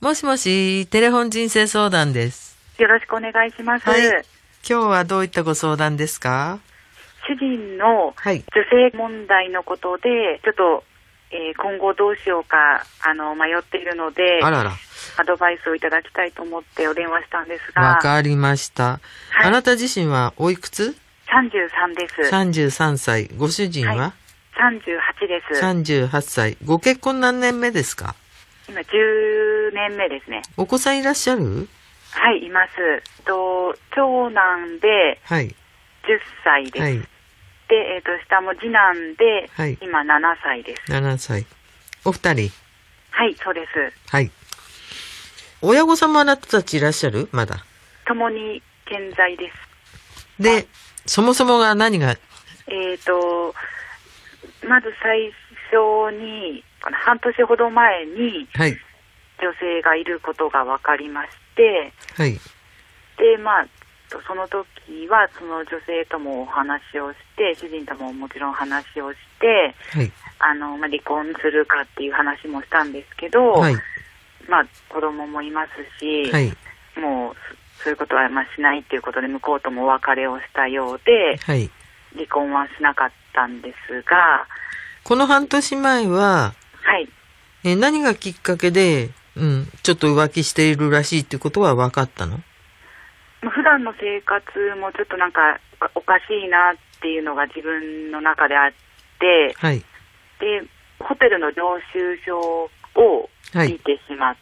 もしもし、テレフォン人生相談です。 よろしくお願いします。 はい。今日はどういったご相談ですか？ 主人の女性問題のことで、ちょっと、今後どうしようか迷っているので、 あらら。 アドバイスをいただきたいと思ってお電話したんですが。 わかりました。はい、あなた自身はおいくつ ？33です。 33歳。ご主人は？ はい、38です。 38歳。ご結婚何年目ですか？ 今10年目ですね。 お子さんいらっしゃる？ はい、います。長男で10歳です。はい、で、下も次男で、はい、今7歳です。 7歳。お二人？ はい、そうです。はい。 親御さんもあなたたちいらっしゃる？まだ。 共に健在です。 で、そもそもが何が？ まず最初に、半年ほど前に、はい、女性がいることが分かりまして、はい、で、その時はその女性ともお話をして、主人とももちろん話をして、はい、離婚するかっていう話もしたんですけど、はい、子供もいますし、はい、もうそういうことはしないっていうことで向こうともお別れをしたようで、はい、離婚はしなかったんですが、 この半年前は、はい、何がきっかけで、ちょっと浮気しているらしいっていうことは分かったの？ 普段の生活もちょっとなんかおかしいなっていうのが自分の中であって、はい、でホテルの領収書を見てしまって、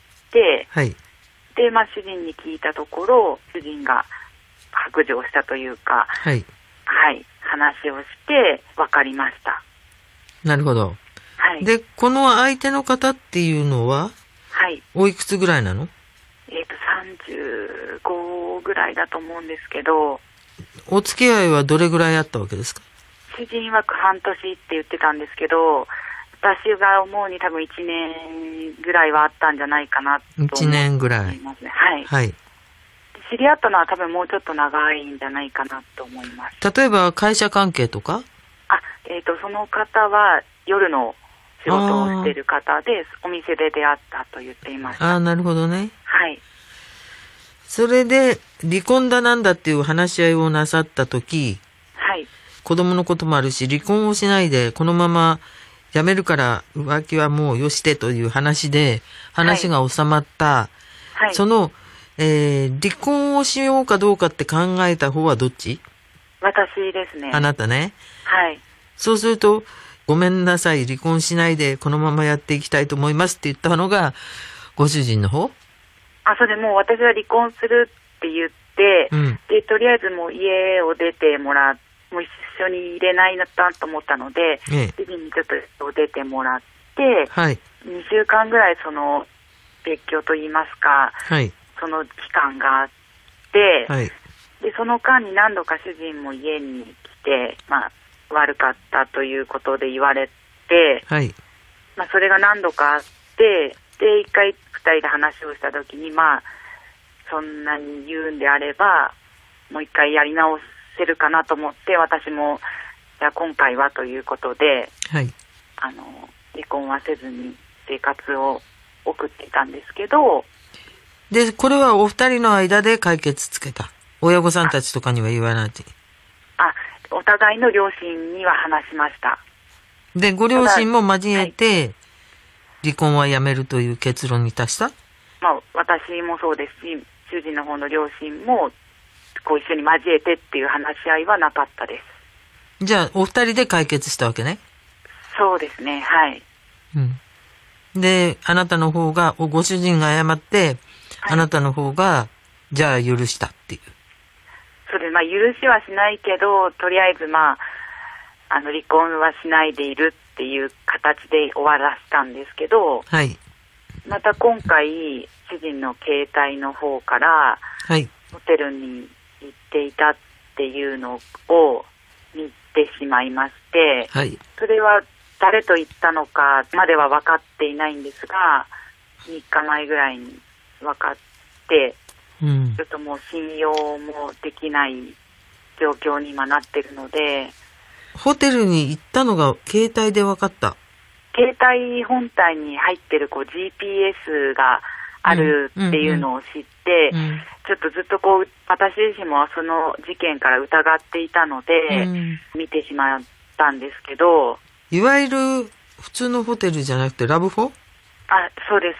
はい、で主人に聞いたところ、主人が白状したというか、はい、はい、話をして分かりました。 なるほど。はい、でこの相手の方っていうのは、はい、おいくつぐらいなの ？35ぐらいだと思うんですけど。 お付き合いはどれぐらいあったわけですか？ 主人は半年って言ってたんですけど、私が思うに多分1年ぐらいはあったんじゃないかなと思いますね。 1年ぐらい。 はい。はい。知り合ったのは多分もうちょっと長いんじゃないかなと思います。 例えば会社関係とか？ その方は夜の仕事をしている方で、お店で出会ったと言っていました。 なるほどね。 はい。 それで離婚だなんだっていう話し合いをなさったとき、はい、子供のこともあるし、離婚をしないでこのまま辞めるから浮気はもうよしてという話で話が収まった、はい、その、離婚をしようかどうかって考えた方はどっち？ 私ですね。 あなたね。 はい。 そうすると、ごめんなさい、離婚しないでこのままやっていきたいと思いますって言ったのがご主人の方？ それもう私は離婚するって言って、でとりあえずもう家を出てもらって、もう一緒に入れないなと思ったので、主人にちょっと出てもらって、はい、2週間ぐらいその別居といいますか、はい、その期間があって、はい、でその間に何度か主人も家に来て、悪かったということで言われて、はい、それが何度かあって、で一回2人で話をしたときに、そんなに言うんであればもう一回やり直せるかなと思って、私もじゃあ今回はということで、はい、離婚はせずに生活を送っていたんですけど。 でこれはお二人の間で解決つけた？親御さんたちとかには言わないで？ お互いの両親には話しました。 でご両親も交えて離婚はやめるという結論に達した？ 私もそうですし、主人の方の両親もこう一緒に交えてっていう話し合いはなかったです。 じゃあお二人で解決したわけね？ そうですね、はい。 であなたの方が、ご主人が謝って、はい、あなたの方がじゃあ許したっていう。 それ許しはしないけど、とりあえず離婚はしないでいるっていう形で終わらせたんですけど、はい、また今回主人の携帯の方から、はい、ホテルに行っていたっていうのを見てしまいまして、はい、それは誰と言ったのかまでは分かっていないんですが、3日前ぐらいに分かって、ちょっともう信用もできない状況に今なってるので。 ホテルに行ったのが携帯で分かった？ 携帯本体に入ってるGPS があるっていうのを知って、ちょっとずっとこう私自身もその事件から疑っていたので、見てしまったんですけど。 いわゆる普通のホテルじゃなくてラブホ？ あ、そうです。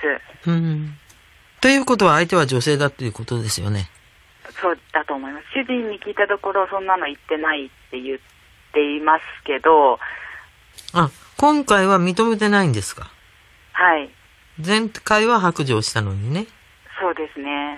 ということは相手は女性だっていうことですよね。 そうだと思います。主人に聞いたところそんなの言ってないって言っていますけど。 今回は認めてないんですか？ はい。 前回は白状したのにね。 そうですね。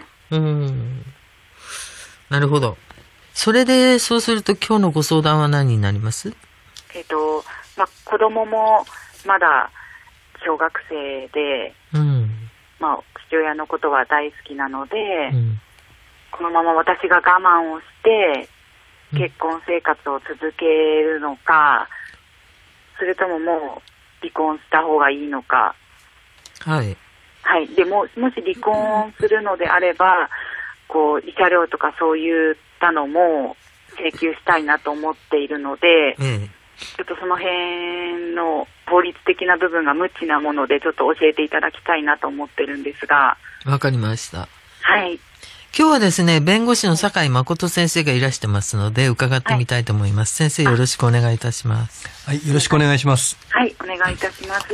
なるほど。それでそうすると今日のご相談は何になります？ 子供もまだ小学生で、父親のことは大好きなので、このまま私が我慢をして結婚生活を続けるのか、それとももう離婚した方がいいのか。 はい。 はい。でもし離婚するのであれば、こう慰謝料とかそういったのも請求したいなと思っているので、ちょっとその辺の法律的な部分が無知なものでちょっと教えていただきたいなと思ってるんですが。 わかりました。 はい。 今日はですね、弁護士の酒井誠先生がいらしてますので伺ってみたいと思います。先生よろしくお願いいたします。 はい、よろしくお願いします。 はい、お願いいたします。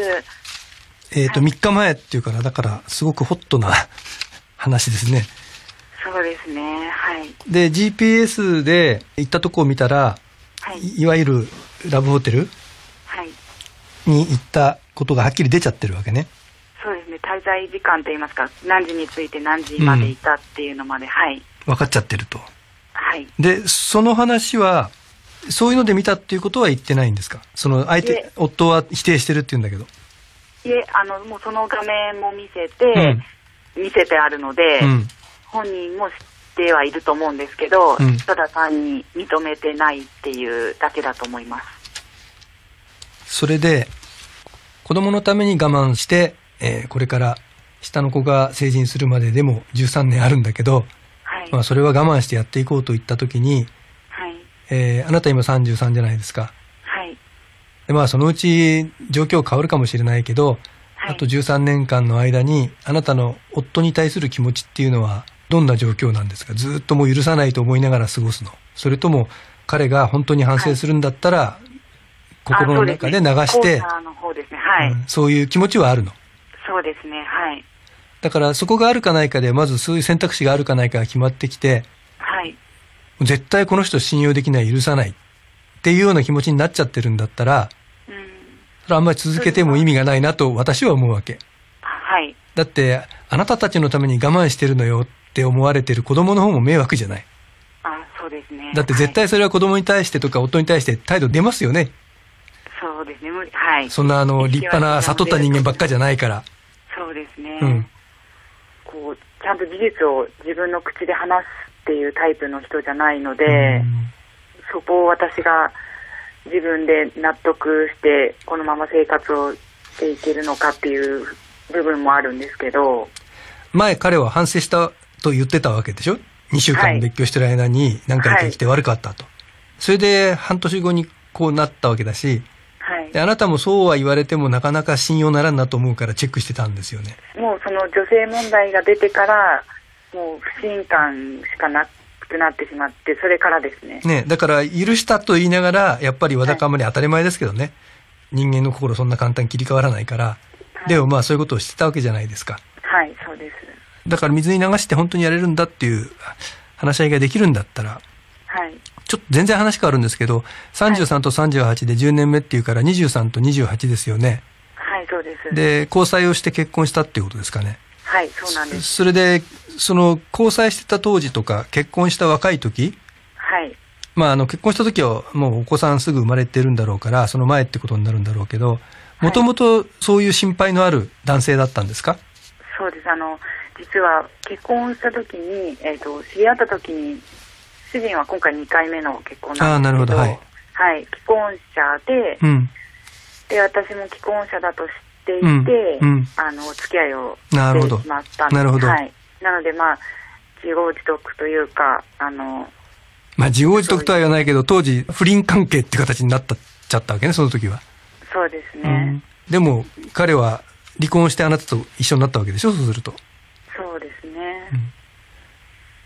3日前っていうから、だからすごくホットな話ですね。 そうですね。はい。 で GPS で行ったとこを見たら、いわゆるラブホテルに行ったことがはっきり出ちゃってるわけね。 そうですね。滞在時間といいますか、何時に着いて何時までいたっていうのまで、 分かっちゃってると。 はい。 でその話はそういうので見たっていうことは言ってないんですか？その夫は否定してるって言うんだけど。 いえ、もうその画面も見せてあるので、本人も知ってはいると思うんですけど、ただ単に認めてないっていうだけだと思います。 それで子供のために我慢して、これから下の子が成人するまででも13年あるんだけど、それは我慢してやっていこうと言ったときに、あなた今33じゃないですか。でそのうち状況変わるかもしれないけど、あと13年間の間にあなたの夫に対する気持ちっていうのはどんな状況なんですか？ずっともう許さないと思いながら過ごすの？それとも彼が本当に反省するんだったら、心の中で流して、そういう気持ちはあるの？ そうですね。はい。 だからそこがあるかないかで、まずそういう選択肢があるかないかが決まってきて、絶対この人信用できない、許さないっていうような気持ちになっちゃってるんだったら、それはあんまり続けても意味がないなと私は思うわけ。だってあなたたちのために我慢してるのよって思われてる子供の方も迷惑じゃない。 そうですね。 だって絶対それは子供に対してとか夫に対して態度出ますよね。 そうですね。 そんな立派な悟った人間ばっかじゃないから。 そうですね。こうちゃんと事実を自分の口で話すっていうタイプの人じゃないので、そこを私が自分で納得してこのまま生活をしていけるのかっていう部分もあるんですけど。 前彼は反省したと言ってたわけでしょ。2週間別居してる間に何回か来て悪かったと。それで半年後にこうなったわけだし、であなたもそうは言われてもなかなか信用ならんなと思うからチェックしてたんですよね。 もうその女性問題が出てからもう不信感しかなくなってしまって、それからですね。 だから許したと言いながらやっぱりわだかまり当たり前ですけどね、人間の心そんな簡単に切り替わらないから、でもそういうことをしてたわけじゃないですか。 そうです。 だから水に流して本当にやれるんだっていう話し合いができるんだったら、ちょっと全然話変わるんですけど、33と38で10年目っていうから23と28ですよね。 そうです。 で交際をして結婚したっていうことですかね。 そうなんです。 それでその交際してた当時とか結婚した若い時、結婚した時はもうお子さんすぐ生まれてるんだろうから、その前ってことになるんだろうけど、もともとそういう心配のある男性だったんですか？ そうです。実は結婚した時に、知り合った時に主人は今回2回目の結婚なんですけど、既婚者で、で私も既婚者だと知っていて、お付き合いをしてしまったんです。なので自業自得というか、 自業自得とは言わないけど、当時不倫関係って形になっちゃったわけね、その時は。 そうですね。 でも彼は離婚してあなたと一緒になったわけでしょ、そうすると。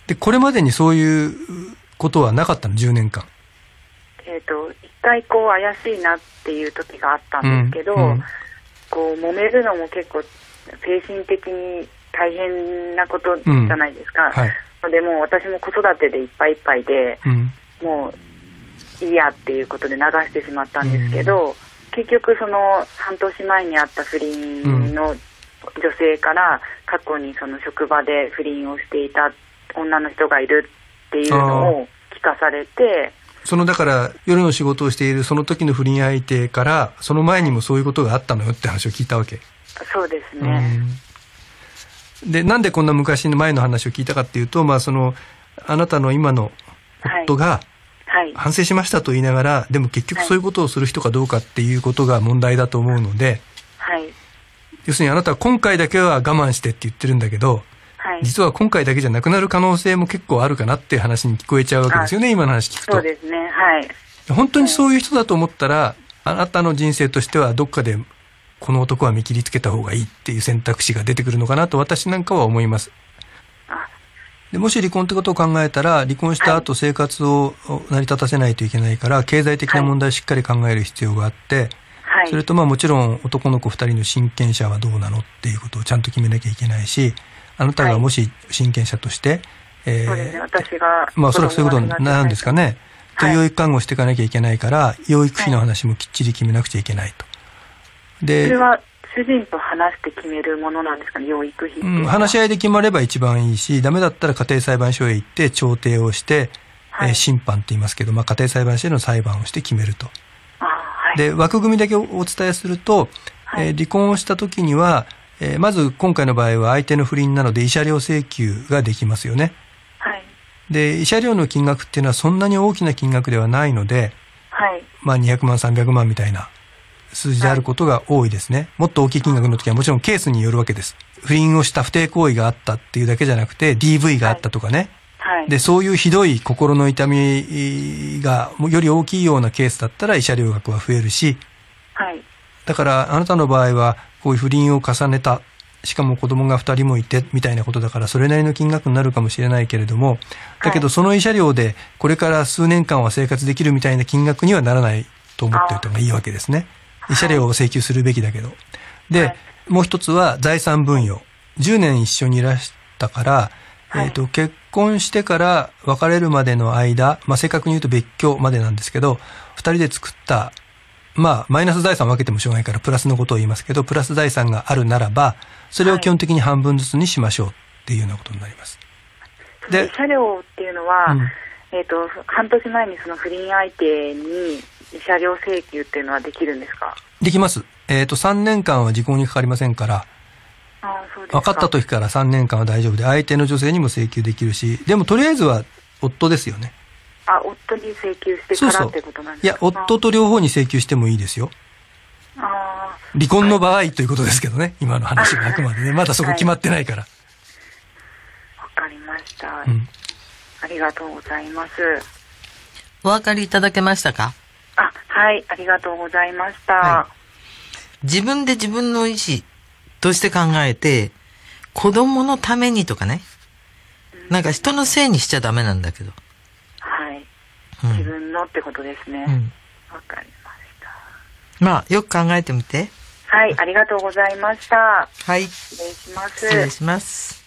で、これまでにそういうことはなかったの、10年間。 一回こう怪しいなっていう時があったんですけど、こう揉めるのも結構精神的に大変なことじゃないですか。でも私も子育てでいっぱいいっぱいで、もういいやっていうことで流してしまったんですけど、結局その半年前にあった不倫の女性から過去にその職場で不倫をしていた女の人がいるっていうのを聞かされて、 だから夜の仕事をしているその時の不倫相手からその前にもそういうことがあったのよって話を聞いたわけ。 そうですね。 で、なんでこんな昔の前の話を聞いたかっていうと、あなたの今の夫が反省しましたと言いながら、でも結局そういうことをする人かどうかっていうことが問題だと思うので、要するにあなたは今回だけは我慢してって言ってるんだけど、実は今回だけじゃなくなる可能性も結構あるかなっていう話に聞こえちゃうわけですよね、今の話聞くと。 そうですね。 本当にそういう人だと思ったら、あなたの人生としてはどっかでこの男は見切りつけた方がいいっていう選択肢が出てくるのかなと私なんかは思います。で、もし離婚ってことを考えたら、離婚した後生活を成り立たせないといけないから、経済的な問題をしっかり考える必要があって、それともちろん男の子2人の親権者はどうなのっていうことをちゃんと決めなきゃいけないし、あなたがもし親権者として、 そうですね、私がおそらくそういうことになるんですかね。養育看護していかなきゃいけないから、養育費の話もきっちり決めなくちゃいけないと。 で、それは主人と話して決めるものなんですかね、養育費っていうのは。 話し合いで決まれば一番いいし、ダメだったら家庭裁判所へ行って調停をして、審判って言いますけど、家庭裁判所への裁判をして決めると。で、枠組みだけお伝えすると、離婚をした時には、まず今回の場合は相手の不倫なので慰謝料請求ができますよね。で、慰謝料の金額っていうのはそんなに大きな金額ではないので、200万300万みたいな数字であることが多いですね。もっと大きい金額の時はもちろんケースによるわけです。不倫をした不貞行為があったっていうだけじゃなくて DV があったとかね、で、そういうひどい心の痛みがより大きいようなケースだったら慰謝料額は増えるし、だからあなたの場合はこういう不倫を重ねた、しかも子供が2人もいてみたいなことだからそれなりの金額になるかもしれないけれども、だけどその慰謝料でこれから数年間は生活できるみたいな金額にはならないと思っておいた方がいいわけですね。慰謝料を請求するべきだけど。で、もう一つは財産分与。10年一緒にいらしたから、結婚してから別れるまでの間、正確に言うと別居までなんですけど、2人で作ったマイナス財産を分けてもしょうがないからプラスのことを言いますけど、プラス財産があるならば、それを基本的に半分ずつにしましょうっていうようなことになります。 で、慰謝料っていうのは、半年前にその不倫相手に慰謝料請求っていうのはできるんですか？ できます。3年間は時効にかかりませんから、 そうですか。 分かった時から3年間は大丈夫で、相手の女性にも請求できるし、でもとりあえずは夫ですよね。 夫に請求してからってことなんですか？ いや、夫と両方に請求してもいいですよ。離婚の場合ということですけどね、今の話があくまでね、まだそこ決まってないから。わかりました。ありがとうございます。 お分かりいただけましたか？ はい、ありがとうございました。 自分で自分の意思として考えて、子供のためにとかね、なんか人のせいにしちゃダメなんだけど。 自分のってことですね。わかりました。よく考えてみて。 はい、ありがとうございました。 はい。 失礼します。 失礼します。